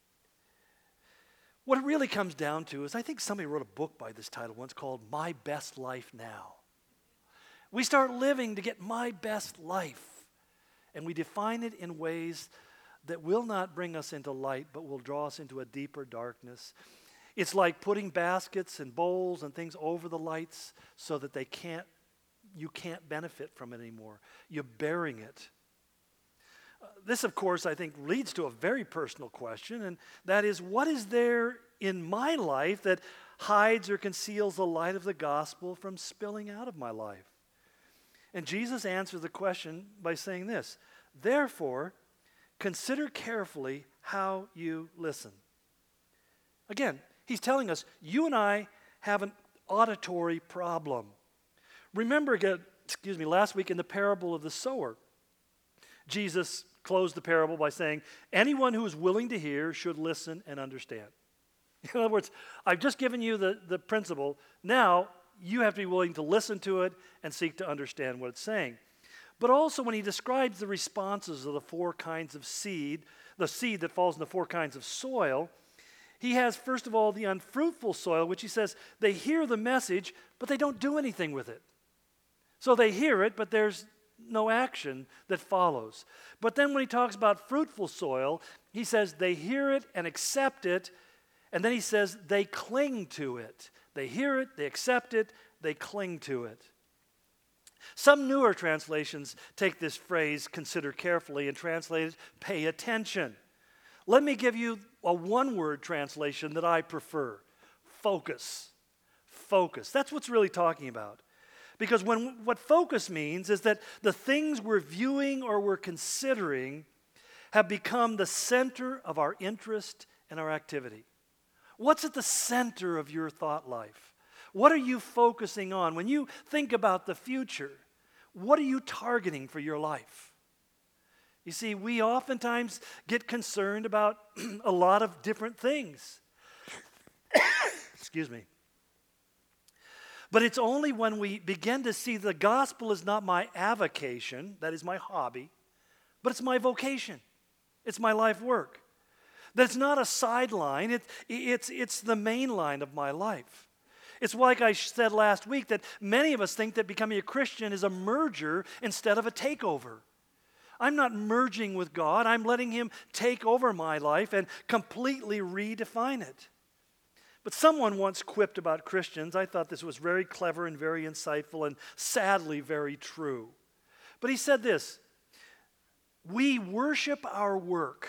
what it really comes down to is, I think somebody wrote a book by this title once called My Best Life Now. We start living to get my best life, and we define it in ways that will not bring us into light, but will draw us into a deeper darkness. It's like putting baskets and bowls and things over the lights so that they can't, you can't benefit from it anymore. You're burying it. Uh, this, of course, I think leads to a very personal question, and that is, what is there in my life that hides or conceals the light of the gospel from spilling out of my life? And Jesus answers the question by saying this, therefore, consider carefully how you listen. Again, he's telling us, you and I have an auditory problem. Remember, again, excuse me, last week in the parable of the sower, Jesus closed the parable by saying, anyone who is willing to hear should listen and understand. In other words, I've just given you the, the principle. Now, you have to be willing to listen to it and seek to understand what it's saying. But also when he describes the responses of the four kinds of seed, the seed that falls in the four kinds of soil, he has, first of all, the unfruitful soil, which he says they hear the message, but they don't do anything with it. So they hear it, but there's no action that follows. But then when he talks about fruitful soil, he says they hear it and accept it, and then he says they cling to it. They hear it, they accept it, they cling to it. Some newer translations take this phrase, consider carefully, and translate it, pay attention. Let me give you a one-word translation that I prefer. Focus. Focus. That's what's really talking about. Because when what focus means is that the things we're viewing or we're considering have become the center of our interest and our activity. What's at the center of your thought life? What are you focusing on? When you think about the future, what are you targeting for your life? You see, we oftentimes get concerned about a lot of different things. Excuse me. But it's only when we begin to see the gospel is not my avocation, that is my hobby, but it's my vocation. It's my life work. That it's not a sideline, it, it's, it's the main line of my life. It's like I said last week that many of us think that becoming a Christian is a merger instead of a takeover. I'm not merging with God, I'm letting Him take over my life and completely redefine it. But someone once quipped about Christians, I thought this was very clever and very insightful and sadly very true. But he said this, we worship our work,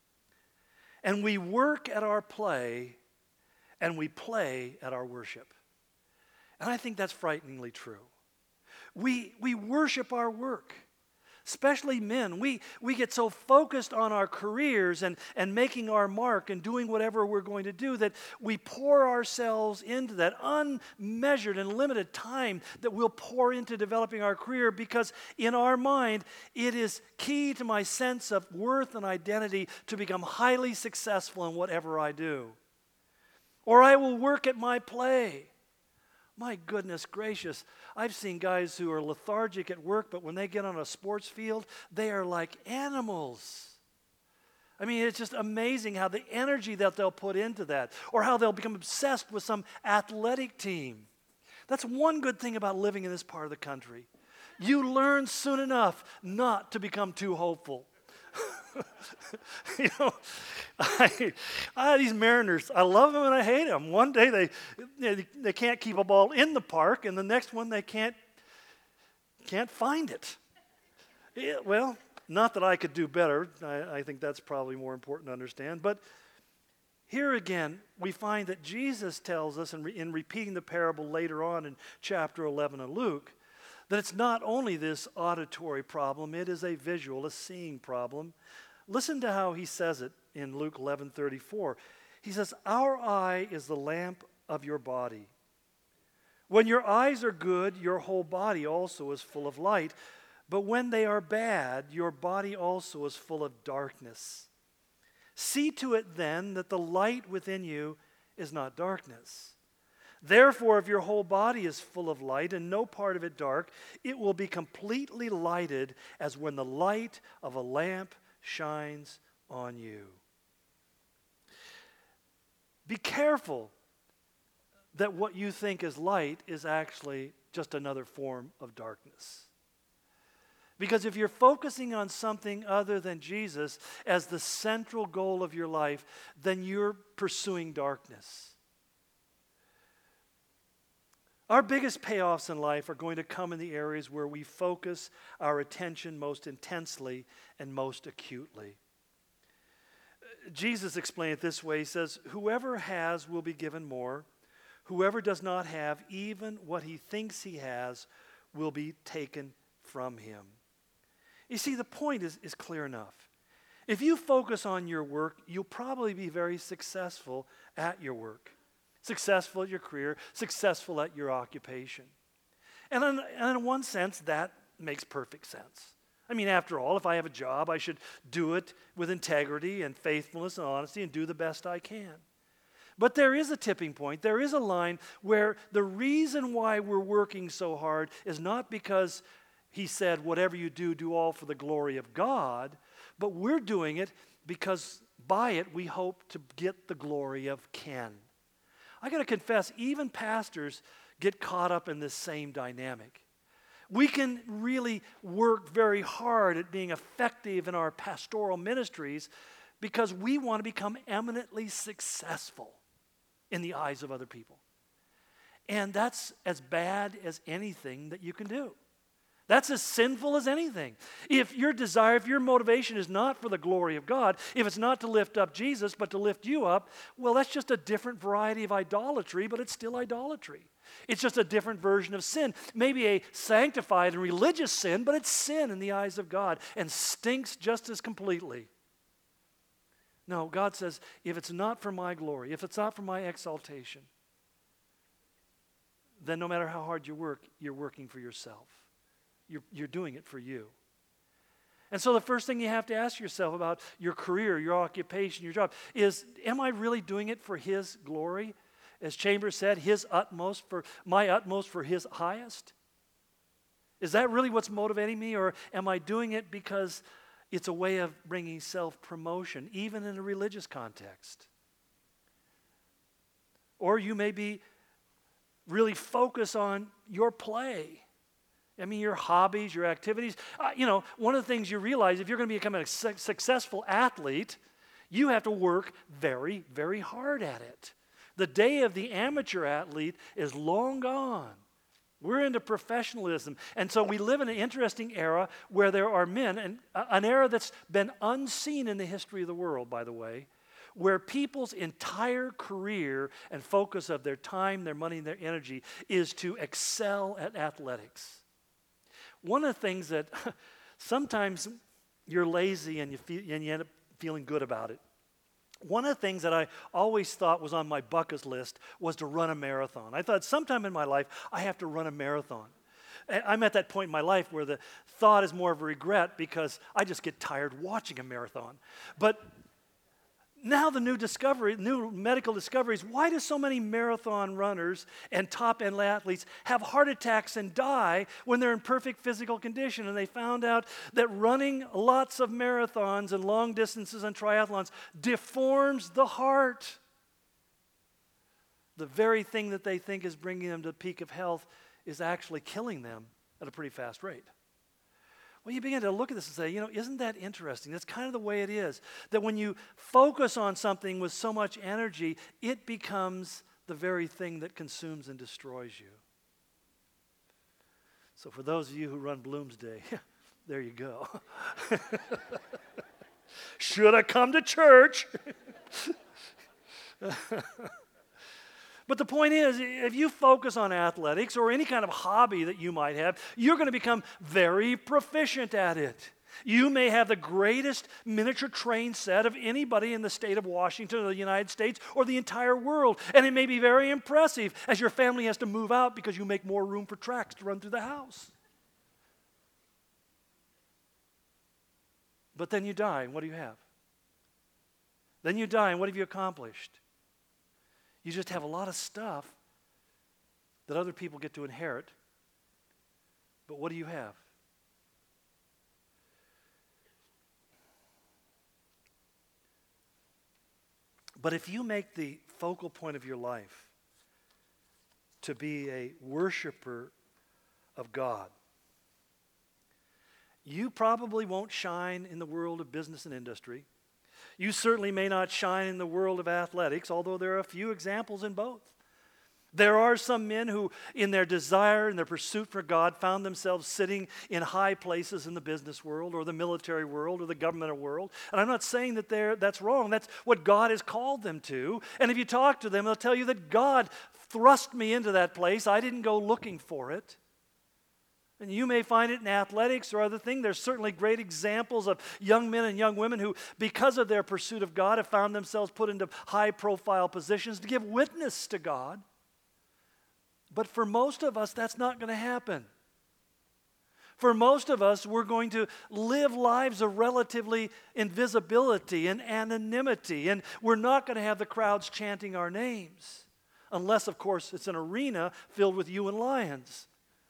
and we work at our play, and we play at our worship. And I think that's frighteningly true. We, we worship our work. Especially men, we, we get so focused on our careers and, and making our mark and doing whatever we're going to do that we pour ourselves into that unmeasured and limited time that we'll pour into developing our career, because in our mind it is key to my sense of worth and identity to become highly successful in whatever I do. Or I will work at my play. My goodness gracious, I've seen guys who are lethargic at work, but when they get on a sports field, they are like animals. I mean, it's just amazing how the energy that they'll put into that, or how they'll become obsessed with some athletic team. That's one good thing about living in this part of the country. You learn soon enough not to become too hopeful. you know, I, I, these Mariners, I love them and I hate them. One day they, they they can't keep a ball in the park, and the next one they can't can't find it. Yeah, well, not that I could do better. I, I think that's probably more important to understand. But here again, we find that Jesus tells us, in, re, in repeating the parable later on in chapter eleven of Luke, that it's not only this auditory problem, it is a visual, a seeing problem. Listen to how he says it in Luke eleven thirty-four. He says, "Our eye is the lamp of your body. When your eyes are good, your whole body also is full of light. But when they are bad, your body also is full of darkness. See to it then that the light within you is not darkness. Therefore, if your whole body is full of light and no part of it dark, it will be completely lighted as when the light of a lamp shines on you." Be careful that what you think is light is actually just another form of darkness. Because if you're focusing on something other than Jesus as the central goal of your life, then you're pursuing darkness. Our biggest payoffs in life are going to come in the areas where we focus our attention most intensely and most acutely. Jesus explained it this way. He says, "Whoever has will be given more. Whoever does not have, even what he thinks he has, will be taken from him." You see, the point is, is clear enough. If you focus on your work, you'll probably be very successful at your work. Successful at your career, successful at your occupation. And in, and in one sense, that makes perfect sense. I mean, after all, if I have a job, I should do it with integrity and faithfulness and honesty and do the best I can. But there is a tipping point. There is a line where the reason why we're working so hard is not because he said, "Whatever you do, do all for the glory of God," but we're doing it because by it we hope to get the glory of Ken. I got to confess, even pastors get caught up in this same dynamic. We can really work very hard at being effective in our pastoral ministries because we want to become eminently successful in the eyes of other people. And that's as bad as anything that you can do. That's as sinful as anything. If your desire, if your motivation is not for the glory of God, if it's not to lift up Jesus, but to lift you up, well, that's just a different variety of idolatry, but it's still idolatry. It's just a different version of sin. Maybe a sanctified and religious sin, but it's sin in the eyes of God and stinks just as completely. No, God says, if it's not for my glory, if it's not for my exaltation, then no matter how hard you work, you're working for yourself. You're, you're doing it for you. And so the first thing you have to ask yourself about your career, your occupation, your job is, am I really doing it for His glory? As Chambers said, His utmost for my utmost for His highest? Is that really what's motivating me, or am I doing it because it's a way of bringing self-promotion, even in a religious context? Or you may be really focused on your play. I mean, your hobbies, your activities. Uh, you know, one of the things you realize, if you're going to become a su- successful athlete, you have to work very, very hard at it. The day of the amateur athlete is long gone. We're into professionalism. And so we live in an interesting era where there are men, and uh, an era that's been unseen in the history of the world, by the way, where people's entire career and focus of their time, their money, and their energy is to excel at athletics. One of the things that sometimes you're lazy and you, feel, and you end up feeling good about it. One of the things that I always thought was on my bucket list was to run a marathon. I thought sometime in my life I have to run a marathon. I'm at that point in my life where the thought is more of a regret because I just get tired watching a marathon. But Now the new discovery, new medical discoveries, why do so many marathon runners and top-end athletes have heart attacks and die when they're in perfect physical condition? And they found out that running lots of marathons and long distances and triathlons deforms the heart. The very thing that they think is bringing them to the peak of health is actually killing them at a pretty fast rate. Well, you begin to look at this and say, you know, isn't that interesting? That's kind of the way it is. That when you focus on something with so much energy, it becomes the very thing that consumes and destroys you. So for those of you who run Bloomsday, there you go. Should have come to church. But the point is, if you focus on athletics or any kind of hobby that you might have, you're going to become very proficient at it. You may have the greatest miniature train set of anybody in the state of Washington or the United States or the entire world, and it may be very impressive as your family has to move out because you make more room for tracks to run through the house. But then you die, and what do you have? Then you die, and what have you accomplished? You just have a lot of stuff that other people get to inherit. But what do you have? But if you make the focal point of your life to be a worshiper of God, you probably won't shine in the world of business and industry. You certainly may not shine in the world of athletics, although there are a few examples in both. There are some men who, in their desire and their pursuit for God, found themselves sitting in high places in the business world or the military world or the governmental world. And I'm not saying that they're, that's wrong. That's what God has called them to. And if you talk to them, they'll tell you that God thrust me into that place. I didn't go looking for it. And you may find it in athletics or other things. There's certainly great examples of young men and young women who, because of their pursuit of God, have found themselves put into high-profile positions to give witness to God. But for most of us, that's not going to happen. For most of us, we're going to live lives of relatively invisibility and anonymity, and we're not going to have the crowds chanting our names, unless, of course, it's an arena filled with you and lions.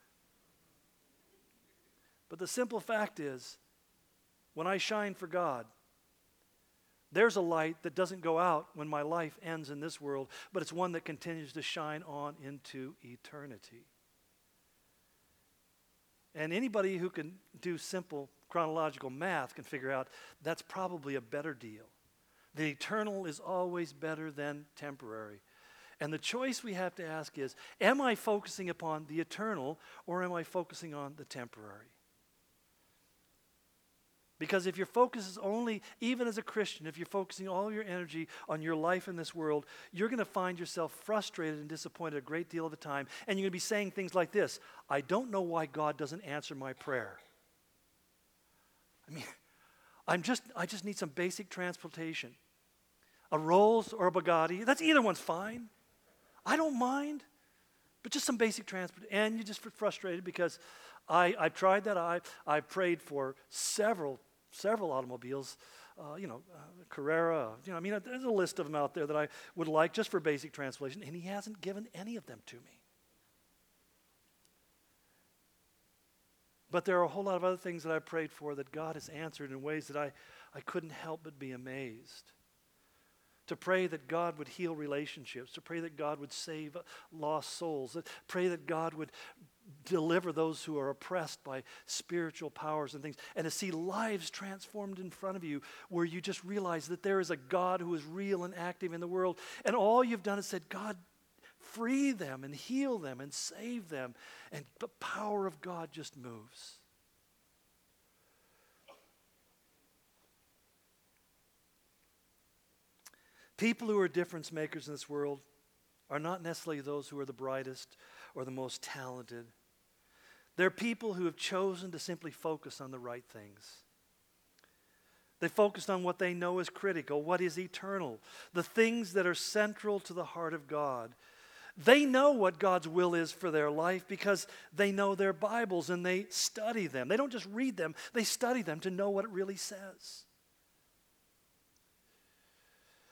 But the simple fact is, when I shine for God, there's a light that doesn't go out when my life ends in this world, but it's one that continues to shine on into eternity. And anybody who can do simple chronological math can figure out that's probably a better deal. The eternal is always better than temporary. And the choice we have to ask is, am I focusing upon the eternal or am I focusing on the temporary? Because if your focus is only, even as a Christian, if you're focusing all your energy on your life in this world, you're going to find yourself frustrated and disappointed a great deal of the time. And you're going to be saying things like this: I don't know why God doesn't answer my prayer. I mean, I'm just, I just need some basic transportation. A Rolls or a Bugatti, that's either one's fine. I don't mind. But just some basic transport. And you're just frustrated because I, I tried that. I, I prayed for several several automobiles, uh, you know, uh, Carrera, you know, I mean, there's a list of them out there that I would like just for basic translation, and he hasn't given any of them to me. But there are a whole lot of other things that I prayed for that God has answered in ways that I, I couldn't help but be amazed. To pray that God would heal relationships, to pray that God would save lost souls, to pray that God would deliver those who are oppressed by spiritual powers and things, and to see lives transformed in front of you where you just realize that there is a God who is real and active in the world, and all you've done is said, God, free them and heal them and save them, and the power of God just moves. People who are difference makers in this world are not necessarily those who are the brightest or the most talented. They're people who have chosen to simply focus on the right things. They focused on what they know is critical, what is eternal, the things that are central to the heart of God. They know what God's will is for their life because they know their Bibles and they study them. They don't just read them, they study them to know what it really says.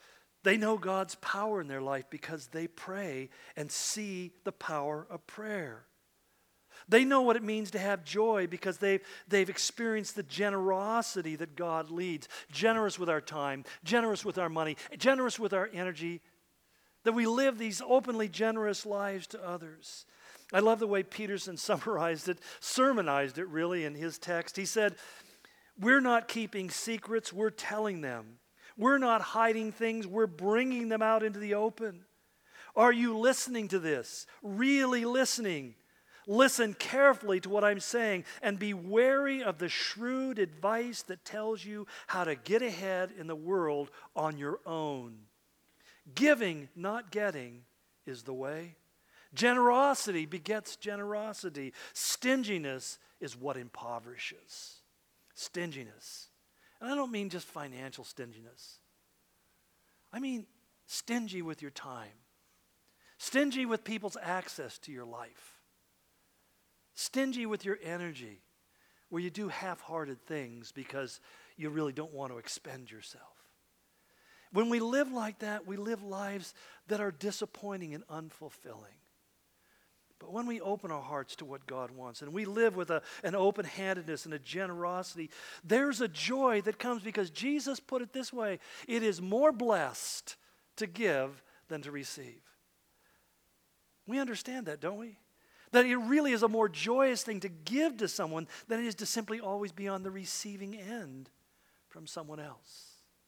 They know God's power in their life because they pray and see the power of prayer. They know what it means to have joy because they've, they've experienced the generosity that God leads. Generous with our time, generous with our money, generous with our energy. That we live these openly generous lives to others. I love the way Peterson summarized it, sermonized it really in his text. He said, we're not keeping secrets, we're telling them. We're not hiding things, we're bringing them out into the open. Are you listening to this? Really listening? Listen carefully to what I'm saying and be wary of the shrewd advice that tells you how to get ahead in the world on your own. Giving, not getting, is the way. Generosity begets generosity. Stinginess is what impoverishes. Stinginess. And I don't mean just financial stinginess. I mean stingy with your time. Stingy with people's access to your life. Stingy with your energy, where you do half-hearted things because you really don't want to expend yourself. When we live like that, we live lives that are disappointing and unfulfilling. But when we open our hearts to what God wants and we live with a, an open-handedness and a generosity, there's a joy that comes because Jesus put it this way: it is more blessed to give than to receive. We understand that, don't we? That it really is a more joyous thing to give to someone than it is to simply always be on the receiving end from someone else.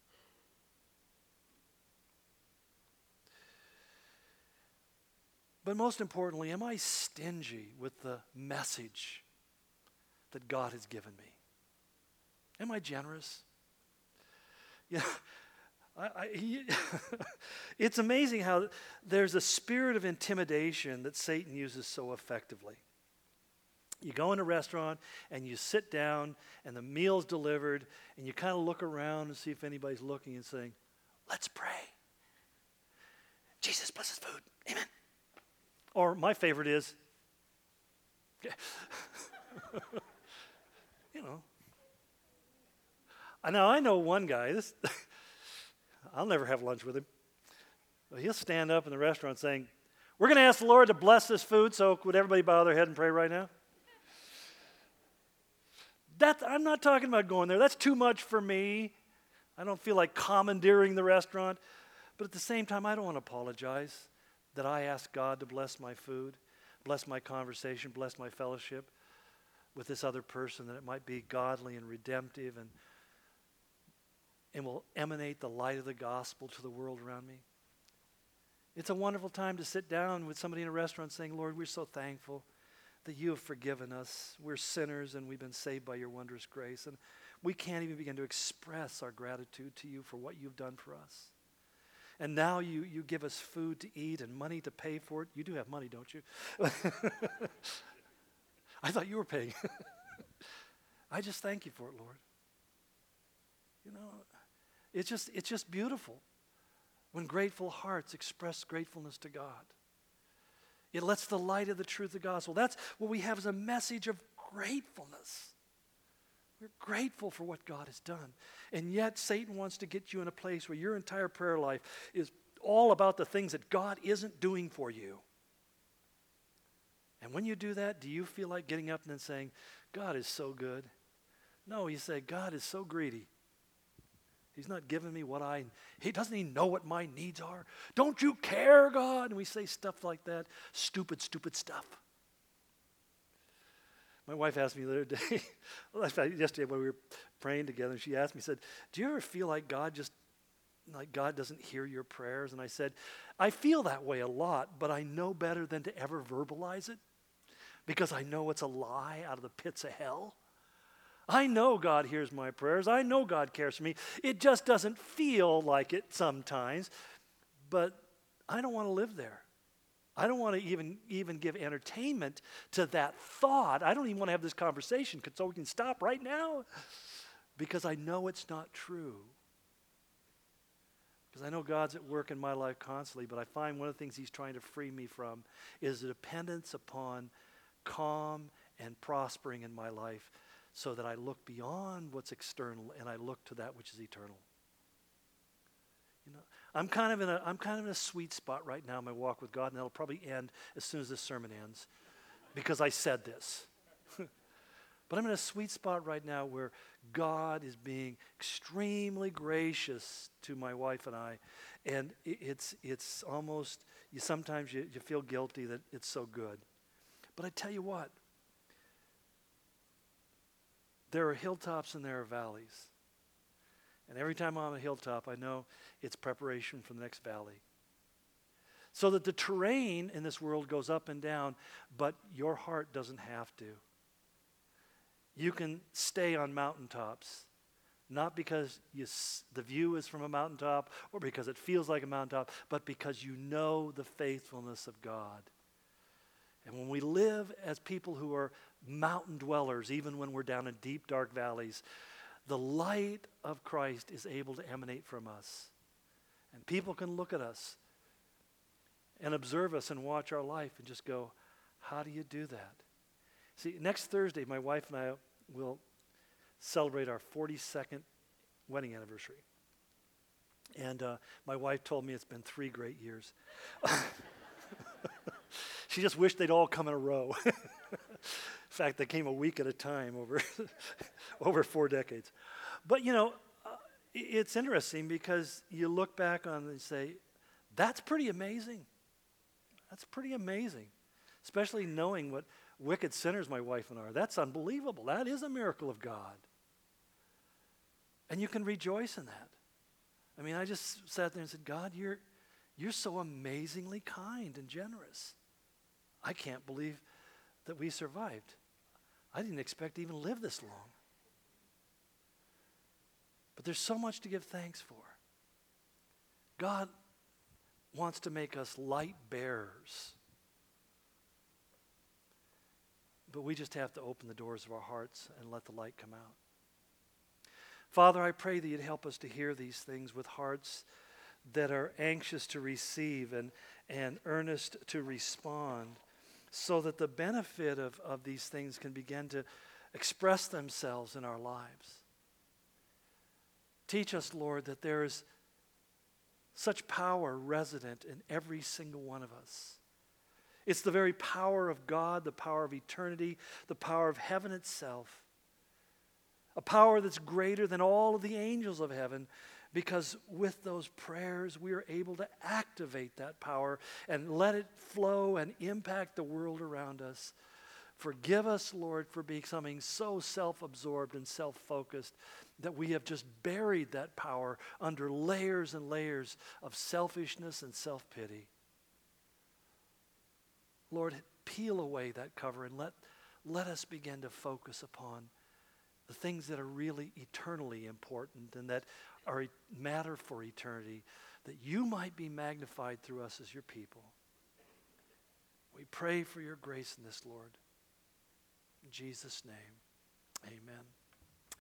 But most importantly, am I stingy with the message that God has given me? Am I generous? Yeah, I, I, he, it's amazing how there's a spirit of intimidation that Satan uses so effectively. You go in a restaurant and you sit down and the meal's delivered and you kind of look around and see if anybody's looking and saying, let's pray. Jesus blesses food. Amen. Or my favorite is, you know. Now I know one guy, this I'll never have lunch with him. But he'll stand up in the restaurant saying, we're going to ask the Lord to bless this food, so would everybody bow their head and pray right now? That, I'm not talking about going there. That's too much for me. I don't feel like commandeering the restaurant. But at the same time, I don't want to apologize that I ask God to bless my food, bless my conversation, bless my fellowship with this other person, that it might be godly and redemptive and, and will emanate the light of the gospel to the world around me. It's a wonderful time to sit down with somebody in a restaurant saying, Lord, we're so thankful that you have forgiven us. We're sinners and we've been saved by your wondrous grace. And we can't even begin to express our gratitude to you for what you've done for us. And now you, you give us food to eat and money to pay for it. You do have money, don't you? I thought you were paying. I just thank you for it, Lord. You know, it's just, it's just beautiful when grateful hearts express gratefulness to God. It lets the light of the truth of the gospel. That's what we have as a message of gratefulness. We're grateful for what God has done. And yet Satan wants to get you in a place where your entire prayer life is all about the things that God isn't doing for you. And when you do that, do you feel like getting up and then saying, God is so good? No, you say, God is so greedy. He's not giving me what I, he doesn't even know what my needs are. Don't you care, God? And we say stuff like that. Stupid, stupid stuff. My wife asked me the other day, yesterday when we were praying together, she asked me, said, do you ever feel like God just, like God doesn't hear your prayers? And I said, I feel that way a lot, but I know better than to ever verbalize it because I know it's a lie out of the pits of hell. I know God hears my prayers. I know God cares for me. It just doesn't feel like it sometimes, but I don't want to live there. I don't want to even, even give entertainment to that thought. I don't even want to have this conversation so we can stop right now because I know it's not true. Because I know God's at work in my life constantly, but I find one of the things he's trying to free me from is the dependence upon calm and prospering in my life so that I look beyond what's external and I look to that which is eternal. You know, I'm kind of in a I'm kind of in a sweet spot right now in my walk with God, and that'll probably end as soon as this sermon ends, because I said this. But I'm in a sweet spot right now where God is being extremely gracious to my wife and I, and i- it's it's almost you sometimes you, you feel guilty that it's so good. But I tell you what, there are hilltops and there are valleys. And every time I'm on a hilltop, I know it's preparation for the next valley. So that the terrain in this world goes up and down, but your heart doesn't have to. You can stay on mountaintops, not because you s- the view is from a mountaintop or because it feels like a mountaintop, but because you know the faithfulness of God. And when we live as people who are mountain dwellers, even when we're down in deep, dark valleys, the light of Christ is able to emanate from us. And people can look at us and observe us and watch our life and just go, how do you do that? See, next Thursday, my wife and I will celebrate our forty-second wedding anniversary. And uh, my wife told me it's been three great years. She just wished they'd all come in a row. In fact, they came a week at a time over, over four decades. But, you know, uh, it's interesting because you look back on it and say, that's pretty amazing. That's pretty amazing, especially knowing what wicked sinners my wife and I are. That's unbelievable. That is a miracle of God. And you can rejoice in that. I mean, I just sat there and said, God, you're, you're so amazingly kind and generous. I can't believe that we survived. I didn't expect to even live this long. But there's so much to give thanks for. God wants to make us light bearers. But we just have to open the doors of our hearts and let the light come out. Father, I pray that you'd help us to hear these things with hearts that are anxious to receive and, and earnest to respond, so that the benefit of, of these things can begin to express themselves in our lives. Teach us, Lord, that there is such power resident in every single one of us. It's the very power of God, the power of eternity, the power of heaven itself. A power that's greater than all of the angels of heaven, because with those prayers we are able to activate that power and let it flow and impact the world around us. Forgive us, Lord, for becoming so self-absorbed and self-focused that we have just buried that power under layers and layers of selfishness and self-pity. Lord, peel away that cover and let, let us begin to focus upon the things that are really eternally important and that are matter for eternity, that you might be magnified through us as your people. We pray for your grace in this, Lord. In Jesus' name, amen.